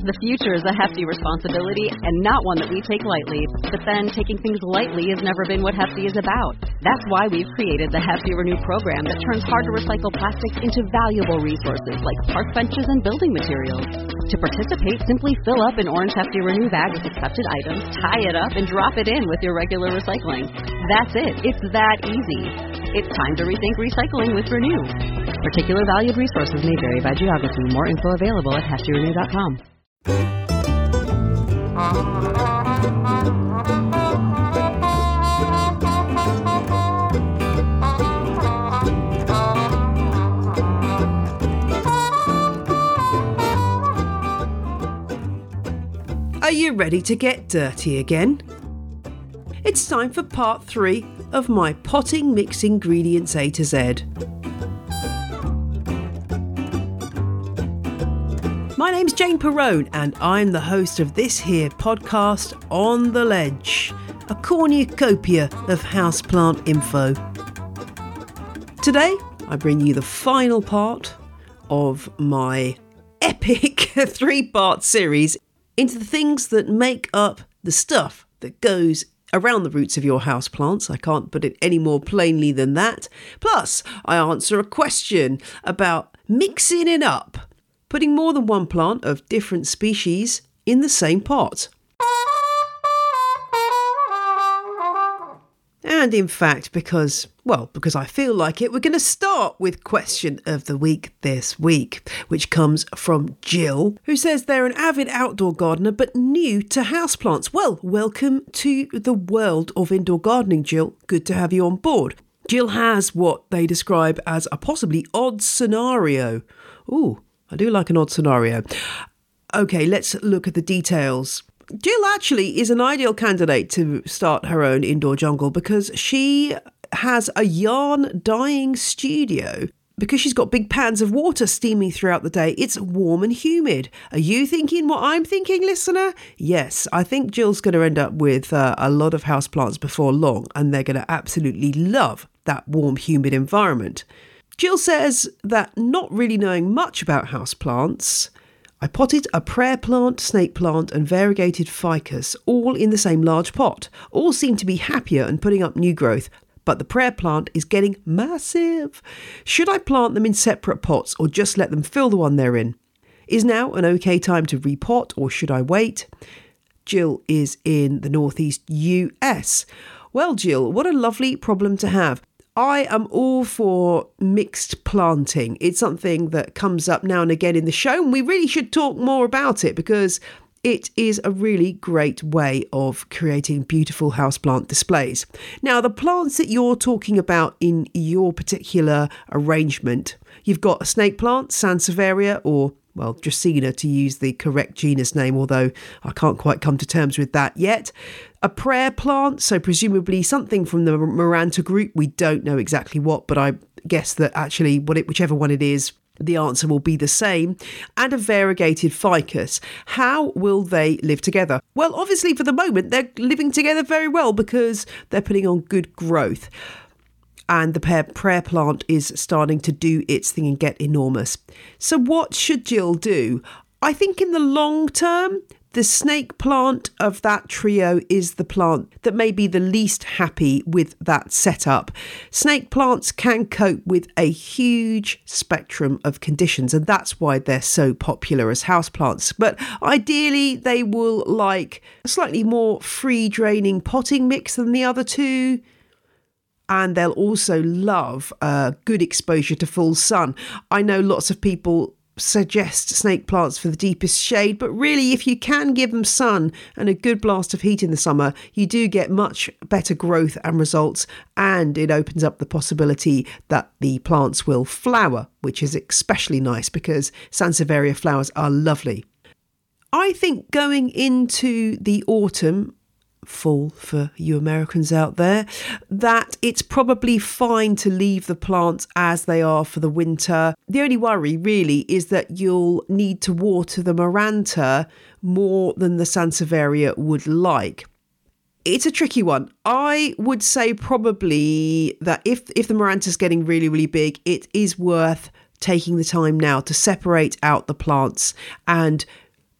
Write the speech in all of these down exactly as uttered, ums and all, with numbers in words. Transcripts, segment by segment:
The future is a hefty responsibility and not one that we take lightly. But then taking things lightly has never been what Hefty is about. That's why we've created the Hefty Renew program that turns hard-to-recycle plastics into valuable resources like park benches and building materials. To participate, simply fill up an orange Hefty Renew bag with accepted items, tie it up, and drop it in with your regular recycling. That's it. It's that easy. It's time to rethink recycling with Renew. Particular valued resources may vary by geography. More info available at hefty renew dot com. Are you ready to get dirty again? It's time for part three of my potting mix ingredients A to Z. My name's Jane Perrone and I'm the host of this here podcast, On the Ledge, a cornucopia of houseplant info. Today, I bring you the final part of my epic three-part series into the things that make up the stuff that goes around the roots of your houseplants. I can't put it any more plainly than that. Plus, I answer a question about mixing it up, putting more than one plant of different species in the same pot. And in fact, because, well, because I feel like it, we're going to start with question of the week this week, which comes from Jill, who says they're an avid outdoor gardener but new to houseplants. Well, welcome to the world of indoor gardening, Jill. Good to have you on board. Jill has what they describe as a possibly odd scenario. Ooh, I do like an odd scenario. Okay, let's look at the details. Jill actually is an ideal candidate to start her own indoor jungle because she has a yarn dyeing studio. Because she's got big pans of water steaming throughout the day, it's warm and humid. Are you thinking what I'm thinking, listener? Yes, I think Jill's going to end up with uh, a lot of houseplants before long, and they're going to absolutely love that warm, humid environment. Jill says that not really knowing much about houseplants, I potted a prayer plant, snake plant and variegated ficus all in the same large pot. All seem to be happier and putting up new growth, but the prayer plant is getting massive. Should I plant them in separate pots or just let them fill the one they're in? Is now an okay time to repot or should I wait? Jill is in the northeast U S. Well, Jill, what a lovely problem to have. I am all for mixed planting. It's something that comes up now and again in the show, and we really should talk more about it because it is a really great way of creating beautiful houseplant displays. Now, the plants that you're talking about in your particular arrangement, you've got a snake plant, Sansevieria, or well, Dracaena to use the correct genus name, although I can't quite come to terms with that yet. A prayer plant, so presumably something from the Maranta group. We don't know exactly what, but I guess that actually what it, whichever one it is, the answer will be the same. And a variegated ficus. How will they live together? Well, obviously for the moment, they're living together very well because they're putting on good growth. And the prayer plant is starting to do its thing and get enormous. So what should Jill do? I think in the long term, the snake plant of that trio is the plant that may be the least happy with that setup. Snake plants can cope with a huge spectrum of conditions, and that's why they're so popular as houseplants. But ideally, they will like a slightly more free-draining potting mix than the other two. And they'll also love uh, good exposure to full sun. I know lots of people suggest snake plants for the deepest shade, but really if you can give them sun and a good blast of heat in the summer, you do get much better growth and results, and it opens up the possibility that the plants will flower, which is especially nice because Sansevieria flowers are lovely. I think going into the autumn, fall for you Americans out there, that it's probably fine to leave the plants as they are for the winter. The only worry really is that you'll need to water the Maranta more than the Sansevieria would like. It's a tricky one. I would say probably that if if the Maranta's getting really, really big, it is worth taking the time now to separate out the plants and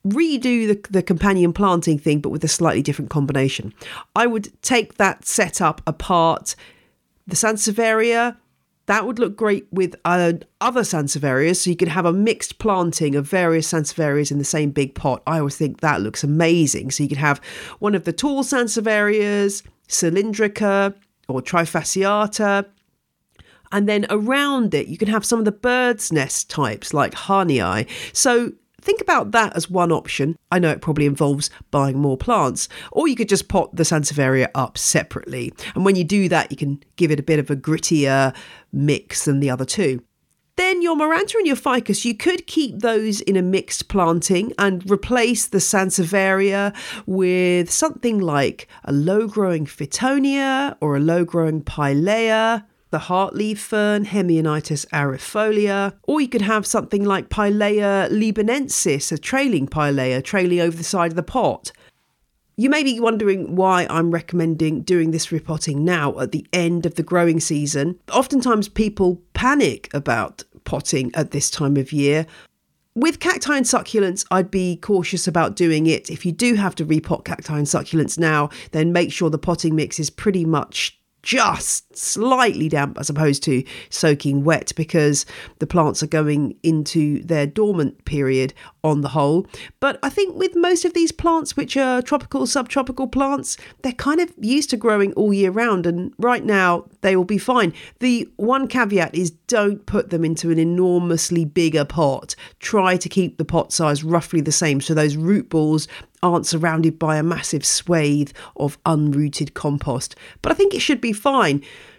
redo the, the companion planting thing, but with a slightly different combination. I would take that setup apart. The Sansevieria, that would look great with uh, other Sansevierias, so you could have a mixed planting of various Sansevierias in the same big pot. I always think that looks amazing. So you could have one of the tall Sansevierias, cylindrica or trifasciata, and then around it you can have some of the bird's nest types like Harnii. So think about that as one option. I know it probably involves buying more plants, or you could just pot the Sansevieria up separately. And when you do that, you can give it a bit of a grittier mix than the other two. Then your Maranta and your Ficus, you could keep those in a mixed planting and replace the Sansevieria with something like a low-growing Fittonia or a low-growing Pilea, the heartleaf fern, Hemianitis aerifolia, or you could have something like Pilea libanensis, a trailing Pilea, trailing over the side of the pot. You may be wondering why I'm recommending doing this repotting now at the end of the growing season. Oftentimes people panic about potting at this time of year. With cacti and succulents, I'd be cautious about doing it. If you do have to repot cacti and succulents now, then make sure the potting mix is pretty much just slightly damp as opposed to soaking wet, because the plants are going into their dormant period on the whole. But I think with most of these plants, which are tropical, subtropical plants, they're kind of used to growing all year round, and right now they will be fine. The one caveat is don't put them into an enormously bigger pot. Try to keep the pot size roughly the same so those root balls aren't surrounded by a massive swathe of unrooted compost. But I think it should be fine,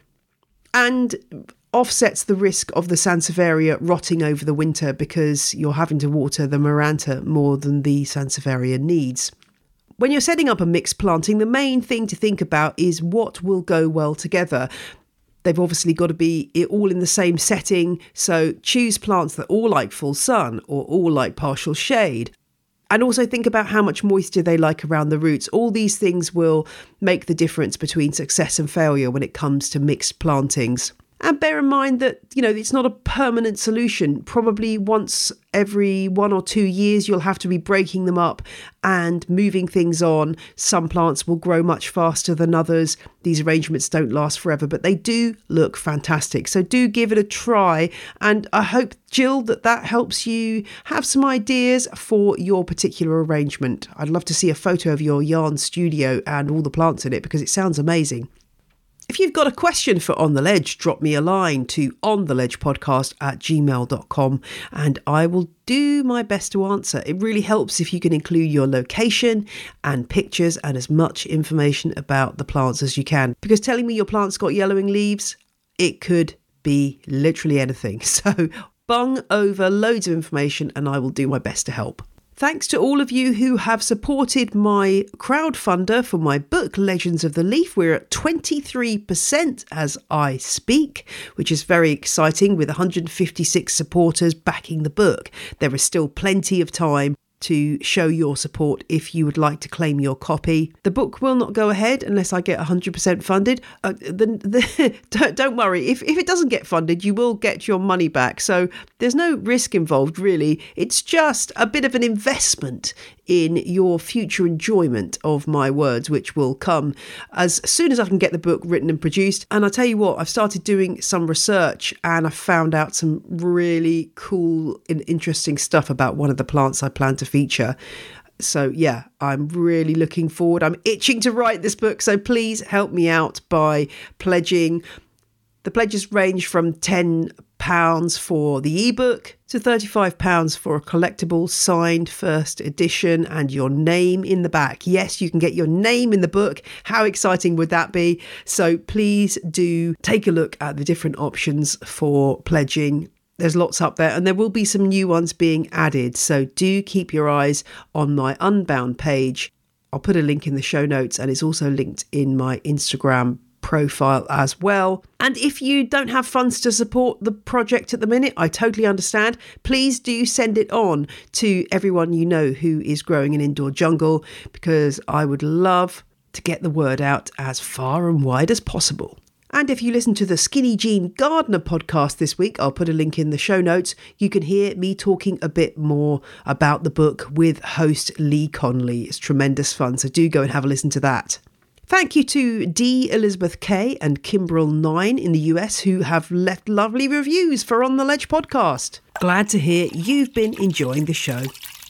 and offsets the risk of the Sansevieria rotting over the winter because you're having to water the Maranta more than the Sansevieria needs. When you're setting up a mixed planting, the main thing to think about is what will go well together. They've obviously got to be all in the same setting, so choose plants that all like full sun or all like partial shade. And also think about how much moisture they like around the roots. All these things will make the difference between success and failure when it comes to mixed plantings. And bear in mind that, you know, it's not a permanent solution. Probably once every one or two years, you'll have to be breaking them up and moving things on. Some plants will grow much faster than others. These arrangements don't last forever, but they do look fantastic. So do give it a try. And I hope, Jill, that that helps you have some ideas for your particular arrangement. I'd love to see a photo of your yarn studio and all the plants in it, because it sounds amazing. If you've got a question for On The Ledge, drop me a line to ontheledgepodcast at gmail dot com and I will do my best to answer. It really helps if you can include your location and pictures and as much information about the plants as you can, because telling me your plant's got yellowing leaves, it could be literally anything. So bung over loads of information and I will do my best to help. Thanks to all of you who have supported my crowdfunder for my book, Legends of the Leaf. We're at twenty-three percent as I speak, which is very exciting, with one hundred fifty-six supporters backing the book. There is still plenty of time to show your support if you would like to claim your copy. The book will not go ahead unless I get one hundred percent funded. Uh, the, the, don't, don't worry, if, if it doesn't get funded, you will get your money back. So there's no risk involved, really. It's just a bit of an investment in your future enjoyment of my words, which will come as soon as I can get the book written and produced. And I tell you what, I've started doing some research and I found out some really cool and interesting stuff about one of the plants I plan to feature. So yeah, I'm really looking forward. I'm itching to write this book, so please help me out by pledging. The pledges range from ten pounds for the ebook to thirty-five pounds for a collectible signed first edition and your name in the back. Yes, you can get your name in the book. How exciting would that be? So please do take a look at the different options for pledging. There's lots up there and there will be some new ones being added. So do keep your eyes on my Unbound page. I'll put a link in the show notes and it's also linked in my Instagram profile as well. And if you don't have funds to support the project at the minute, I totally understand. Please do send it on to everyone you know who is growing an indoor jungle, because I would love to get the word out as far and wide as possible. And if you listen to the Skinny Jean Gardener podcast this week, I'll put a link in the show notes, you can hear me talking a bit more about the book with host Lee Connolly. It's tremendous fun, so do go and have a listen to that. Thank you to D. Elizabeth K and Kimbrel nine in the U S who have left lovely reviews for On the Ledge podcast. Glad to hear you've been enjoying the show.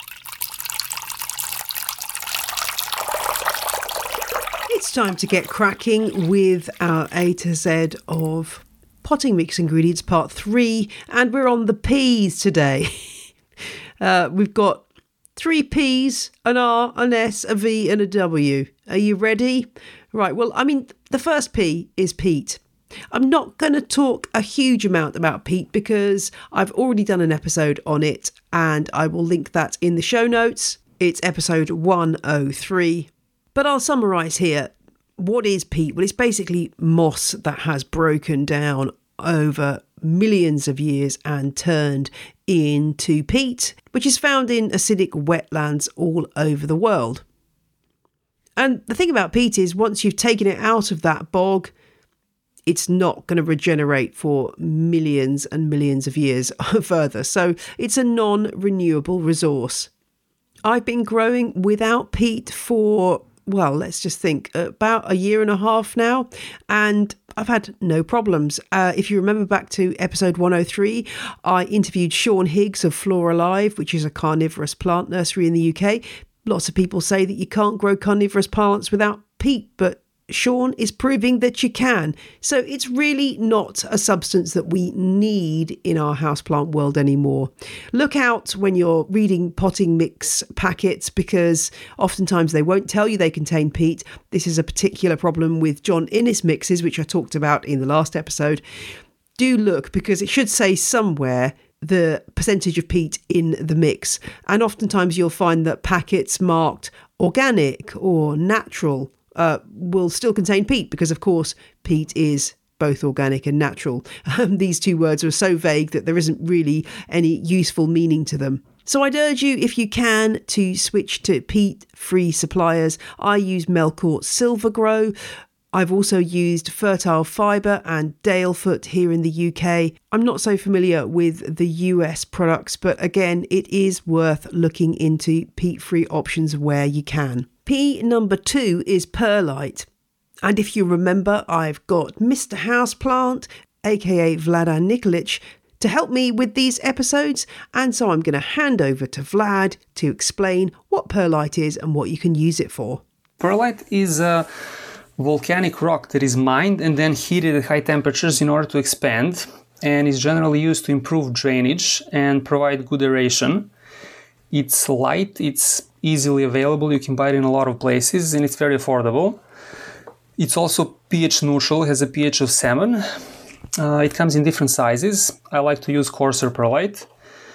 It's time to get cracking with our A to Z of potting mix ingredients part three, and we're on the peas today. uh, we've got three P's, an R, an S, a V and a W. Are you ready? Right, well, I mean, the first P is peat. I'm not going to talk a huge amount about peat because I've already done an episode on it, and I will link that in the show notes. It's episode one oh three. But I'll summarise here. What is peat? Well, it's basically moss that has broken down over millions of years and turned into peat, which is found in acidic wetlands all over the world. And the thing about peat is once you've taken it out of that bog, it's not going to regenerate for millions and millions of years further. So it's a non-renewable resource. I've been growing without peat for, well, let's just think, about a year and a half now, and I've had no problems. Uh, if you remember back to episode one oh three, I interviewed Sean Higgs of Flora Live, which is a carnivorous plant nursery in the U K. Lots of people say that you can't grow carnivorous plants without peat, but Sean is proving that you can. So it's really not a substance that we need in our houseplant world anymore. Look out when you're reading potting mix packets because oftentimes they won't tell you they contain peat. This is a particular problem with John Innes mixes, which I talked about in the last episode. Do look because it should say somewhere the percentage of peat in the mix. And oftentimes you'll find that packets marked organic or natural Uh, will still contain peat because, of course, peat is both organic and natural. Um, these two words are so vague that there isn't really any useful meaning to them. So I'd urge you, if you can, to switch to peat-free suppliers. I use Melcourt Silvergrow. I've also used Fertile Fibre and Dalefoot here in the U K. I'm not so familiar with the U S products, but again, it is worth looking into peat-free options where you can. P number two is perlite. And if you remember, I've got Mister Houseplant, aka Vladan Nikolic, to help me with these episodes. And so I'm going to hand over to Vlad to explain what perlite is and what you can use it for. Perlite is a volcanic rock that is mined and then heated at high temperatures in order to expand, and is generally used to improve drainage and provide good aeration. It's light, it's easily available, you can buy it in a lot of places, and it's very affordable. It's also pH neutral, has a pH of seven. Uh, it comes in different sizes. I like to use coarser perlite,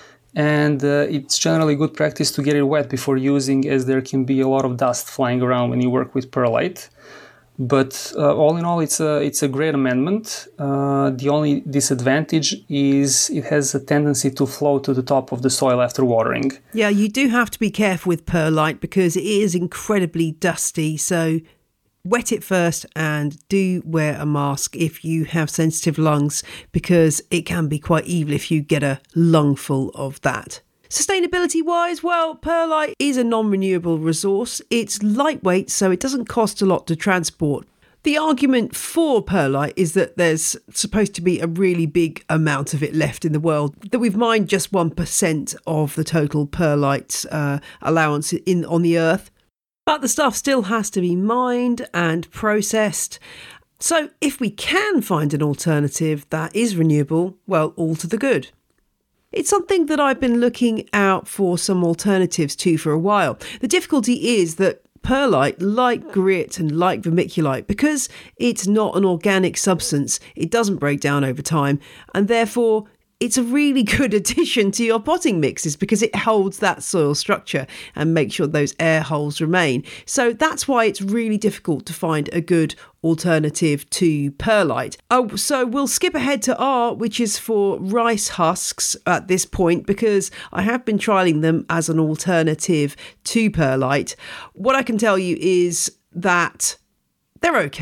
and uh, it's generally good practice to get it wet before using, as there can be a lot of dust flying around when you work with perlite. But uh, all in all, it's a it's a great amendment. Uh, the only disadvantage is it has a tendency to float to the top of the soil after watering. Yeah, you do have to be careful with perlite because it is incredibly dusty. So wet it first and do wear a mask if you have sensitive lungs, because it can be quite evil if you get a lungful of that. Sustainability wise, well, perlite is a non-renewable resource. It's lightweight, so it doesn't cost a lot to transport. The argument for perlite is that there's supposed to be a really big amount of it left in the world, that we've mined just one percent of the total perlite uh, allowance in on the earth. But the stuff still has to be mined and processed. So if we can find an alternative that is renewable, well, all to the good. It's something that I've been looking out for some alternatives to for a while. The difficulty is that perlite, like grit and like vermiculite, because it's not an organic substance, it doesn't break down over time, and therefore it's a really good addition to your potting mixes because it holds that soil structure and makes sure those air holes remain. So that's why it's really difficult to find a good alternative to perlite. Oh, so we'll skip ahead to R, which is for rice husks at this point, because I have been trialling them as an alternative to perlite. What I can tell you is that they're okay.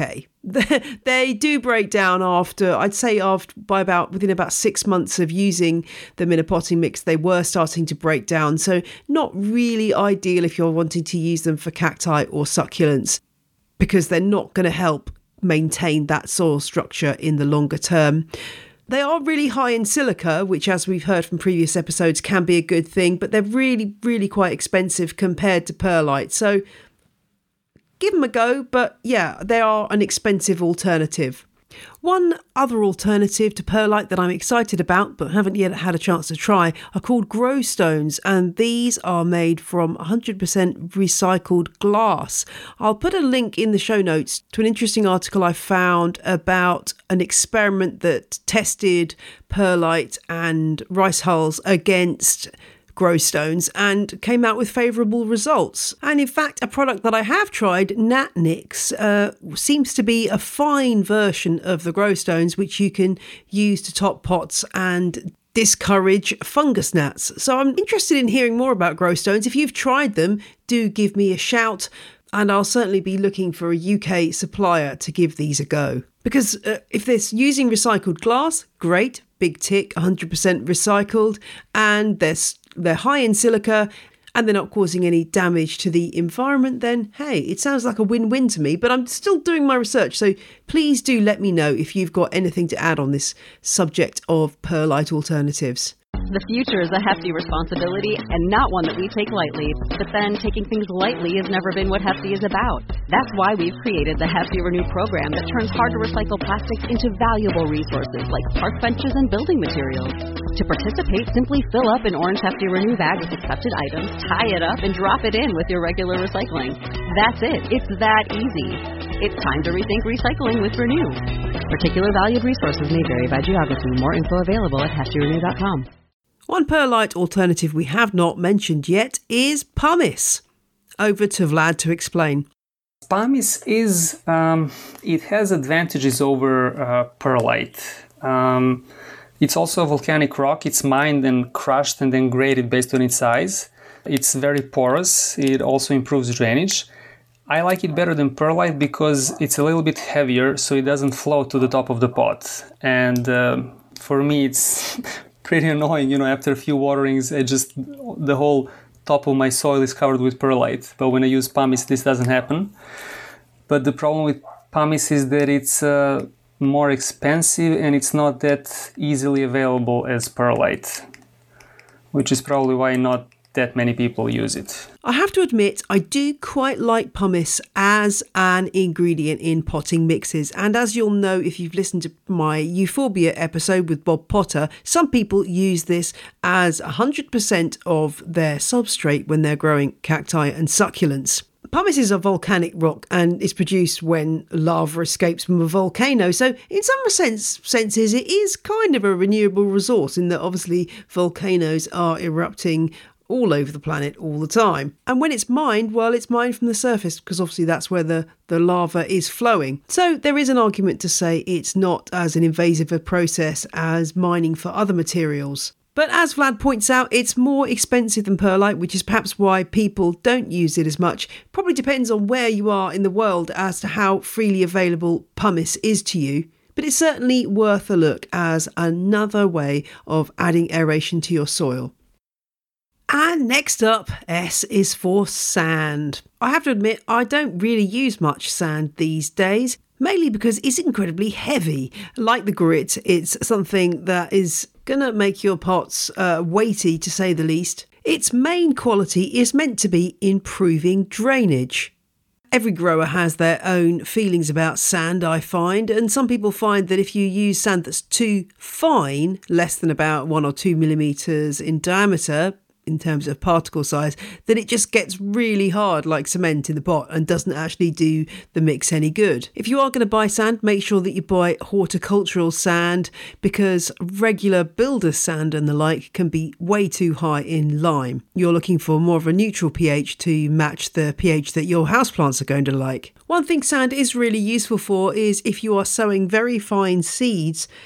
They do break down after, I'd say after by about within about six months of using them in a potting mix, they were starting to break down. So not really ideal if you're wanting to use them for cacti or succulents, because they're not going to help maintain that soil structure in the longer term. They are really high in silica, which, as we've heard from previous episodes, can be a good thing, but they're really, really quite expensive compared to perlite. So give them a go, but yeah, they are an expensive alternative. One other alternative to perlite that I'm excited about but haven't yet had a chance to try are called grow stones, and these are made from one hundred percent recycled glass. I'll put a link in the show notes to an interesting article I found about an experiment that tested perlite and rice hulls against grow stones and came out with favourable results. And in fact, a product that I have tried, Natnix, uh, seems to be a fine version of the grow stones, which you can use to top pots and discourage fungus gnats. So I'm interested in hearing more about grow stones. If you've tried them, do give me a shout, and I'll certainly be looking for a U K supplier to give these a go. Because uh, if they're using recycled glass, great, big tick, one hundred percent recycled, and they're they're high in silica and they're not causing any damage to the environment, then hey, it sounds like a win-win to me. But I'm still doing my research, so please do let me know if you've got anything to add on this subject of perlite alternatives. The future is a hefty responsibility and not one that we take lightly. But then taking things lightly has never been what Hefty is about. That's why we've created the Hefty Renew program that turns hard-to-recycle plastics into valuable resources like park benches and building materials. To participate, simply fill up an orange Hefty Renew bag with accepted items, tie it up, and drop it in with your regular recycling. That's it. It's that easy. It's time to rethink recycling with Renew. Particular valued resources may vary by geography. More info available at hefty renew dot com. One perlite alternative we have not mentioned yet is pumice. Over to Vlad to explain. Pumice is, um, it has advantages over uh, perlite. Um, it's also a volcanic rock. It's mined and crushed and then graded based on its size. It's very porous. It also improves drainage. I like it better than perlite because it's a little bit heavier, so it doesn't float to the top of the pot. And uh, for me, it's pretty annoying, you know, after a few waterings, I just, the whole top of my soil is covered with perlite. But when I use pumice, this doesn't happen. But the problem with pumice is that it's uh, more expensive and it's not that easily available as perlite, which is probably why not that many people use it. I have to admit, I do quite like pumice as an ingredient in potting mixes. And as you'll know if you've listened to my Euphorbia episode with Bob Potter, some people use this as one hundred percent of their substrate when they're growing cacti and succulents. Pumice is a volcanic rock and is produced when lava escapes from a volcano. So in some sense, senses, it is kind of a renewable resource in that obviously volcanoes are erupting all over the planet all the time. And when it's mined, well, it's mined from the surface because obviously that's where the, the lava is flowing. So there is an argument to say it's not as an invasive a process as mining for other materials. But as Vlad points out, it's more expensive than perlite, which is perhaps why people don't use it as much. Probably depends on where you are in the world as to how freely available pumice is to you. But it's certainly worth a look as another way of adding aeration to your soil. And next up, S is for sand. I have to admit, I don't really use much sand these days, mainly because it's incredibly heavy. Like the grit, it's something that is going to make your pots uh, weighty, to say the least. Its main quality is meant to be improving drainage. Every grower has their own feelings about sand, I find, and some people find that if you use sand that's too fine, less than about one or two millimetres in diameter, in terms of particle size, then it just gets really hard like cement in the pot and doesn't actually do the mix any good. If you are going to buy sand, make sure that you buy horticultural sand because regular builder's sand and the like can be way too high in lime. You're looking for more of a neutral pH to match the pH that your houseplants are going to like. One thing sand is really useful for is if you are sowing very fine seeds,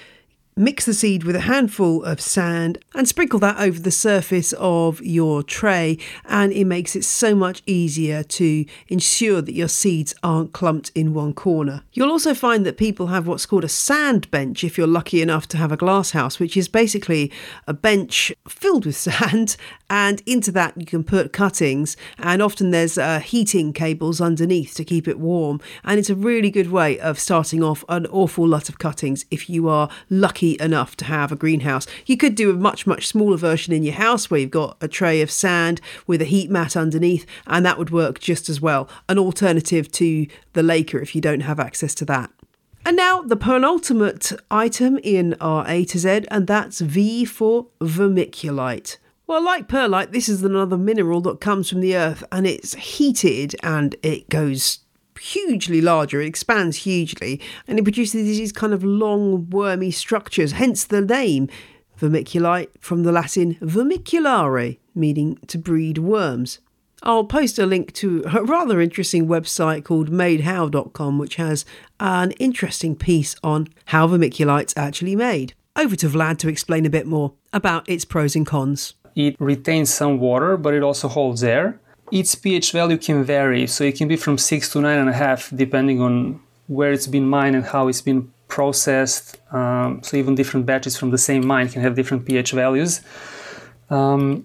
Mix the seed with a handful of sand and sprinkle that over the surface of your tray, and it makes it so much easier to ensure that your seeds aren't clumped in one corner. You'll also find that people have what's called a sand bench if you're lucky enough to have a glass house, which is basically a bench filled with sand, and into that you can put cuttings, and often there's uh, heating cables underneath to keep it warm, and it's a really good way of starting off an awful lot of cuttings if you are lucky enough to have a greenhouse. You could do a much much smaller version in your house where you've got a tray of sand with a heat mat underneath, and that would work just as well. An alternative to the Laker if you don't have access to that. And now the penultimate item in our A to Z, and that's V for vermiculite. Well, like perlite, this is another mineral that comes from the earth, and it's heated and it goes hugely larger, it expands hugely, and it produces these kind of long wormy structures, hence the name vermiculite, from the Latin vermiculare, meaning to breed worms. I'll post a link to a rather interesting website called made how dot com, which has an interesting piece on how vermiculite's actually made. Over to Vlad to explain a bit more about its pros and cons. It retains some water, but it also holds air. Its pH value can vary, so it can be from six to nine and a half, depending on where it's been mined and how it's been processed. Um, so even different batches from the same mine can have different pH values. Um,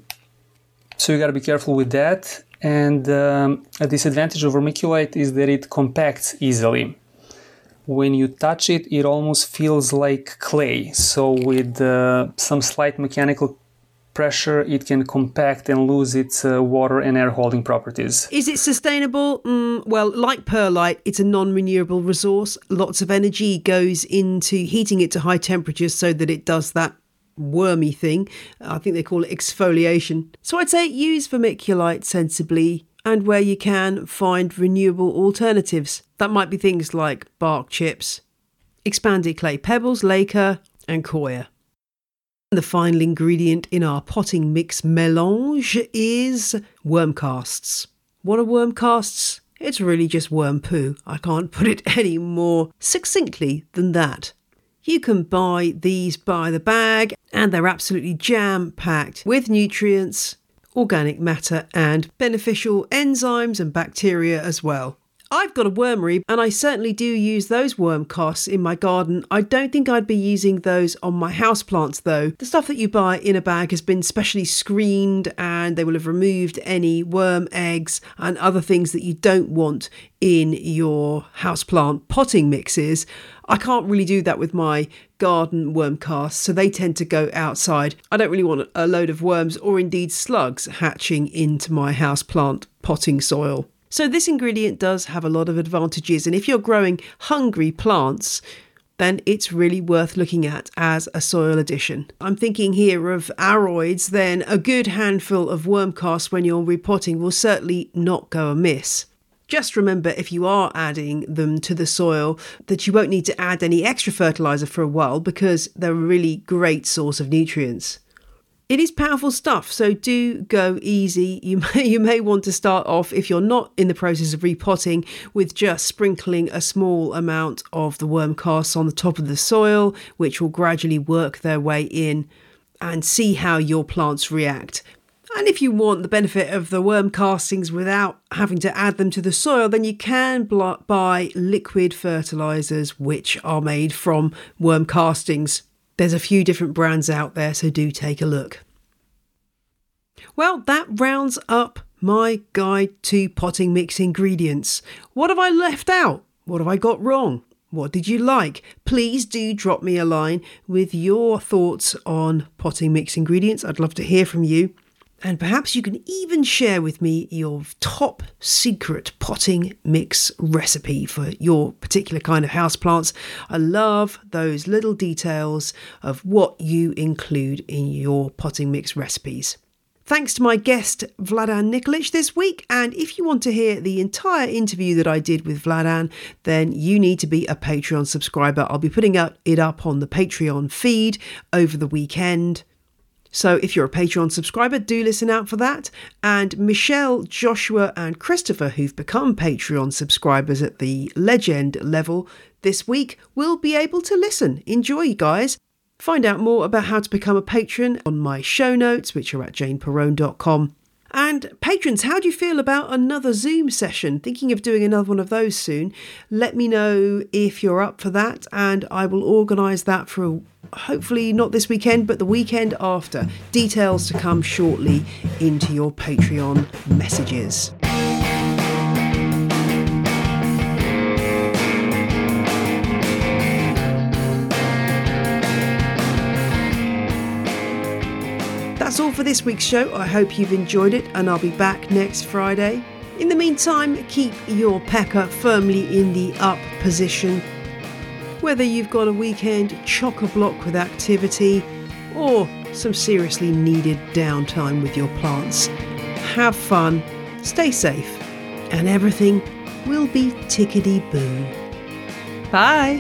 so you got to be careful with that. And um, a disadvantage of vermiculite is that it compacts easily. When you touch it, it almost feels like clay. So with uh, some slight mechanical pressure, it can compact and lose its uh, water and air holding properties. Is it sustainable? Mm, well, like perlite, it's a non-renewable resource. Lots of energy goes into heating it to high temperatures so that it does that wormy thing. I think they call it exfoliation. So I'd say use vermiculite sensibly, and where you can, find renewable alternatives. That might be things like bark chips, expanded clay pebbles, Laker and coir. The final ingredient in our potting mix melange is worm casts. What are worm casts? It's really just worm poo. I can't put it any more succinctly than that. You can buy these by the bag, and they're absolutely jam-packed with nutrients, organic matter and beneficial enzymes and bacteria as well. I've got a wormery, and I certainly do use those worm casts in my garden. I don't think I'd be using those on my houseplants though. The stuff that you buy in a bag has been specially screened, and they will have removed any worm eggs and other things that you don't want in your houseplant potting mixes. I can't really do that with my garden worm casts, so they tend to go outside. I don't really want a load of worms or indeed slugs hatching into my houseplant potting soil. So this ingredient does have a lot of advantages, and if you're growing hungry plants, then it's really worth looking at as a soil addition. I'm thinking here of aroids, then a good handful of worm casts when you're repotting will certainly not go amiss. Just remember, if you are adding them to the soil, that you won't need to add any extra fertiliser for a while, because they're a really great source of nutrients. It is powerful stuff, so do go easy. You may, you may want to start off, if you're not in the process of repotting, with just sprinkling a small amount of the worm casts on the top of the soil, which will gradually work their way in, and see how your plants react. And if you want the benefit of the worm castings without having to add them to the soil, then you can bl- buy liquid fertilisers which are made from worm castings. There's a few different brands out there, so do take a look. Well, that rounds up my guide to potting mix ingredients. What have I left out? What have I got wrong? What did you like? Please do drop me a line with your thoughts on potting mix ingredients. I'd love to hear from you. And perhaps you can even share with me your top secret potting mix recipe for your particular kind of houseplants. I love those little details of what you include in your potting mix recipes. Thanks to my guest Vladan Nikolic this week, and if you want to hear the entire interview that I did with Vladan, then you need to be a Patreon subscriber. I'll be putting it up on the Patreon feed over the weekend. So if you're a Patreon subscriber, do listen out for that. And Michelle, Joshua and Christopher, who've become Patreon subscribers at the legend level this week, will be able to listen. Enjoy, guys. Find out more about how to become a patron on my show notes, which are at jane perrone dot com. And patrons, how do you feel about another Zoom session? Thinking of doing another one of those soon. Let me know if you're up for that, and I will organise that for hopefully not this weekend, but the weekend after. Details to come shortly into your Patreon messages. That's all for this week's show. I hope you've enjoyed it, and I'll be back next Friday. In the meantime, keep your pecker firmly in the up position. Whether you've got a weekend chock-a-block with activity or some seriously needed downtime with your plants, have fun, stay safe, and everything will be tickety-boo. Bye!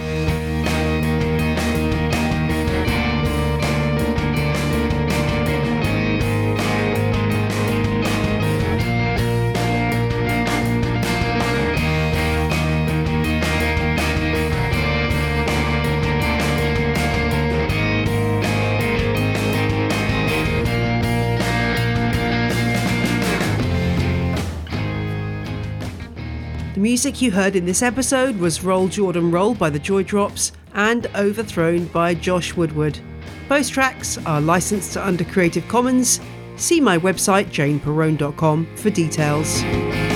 The music you heard in this episode was Roll Jordan Roll by the Joy Drops and Overthrown by Josh Woodward. Both tracks are licensed under Creative Commons. See my website jane perrone dot com for details.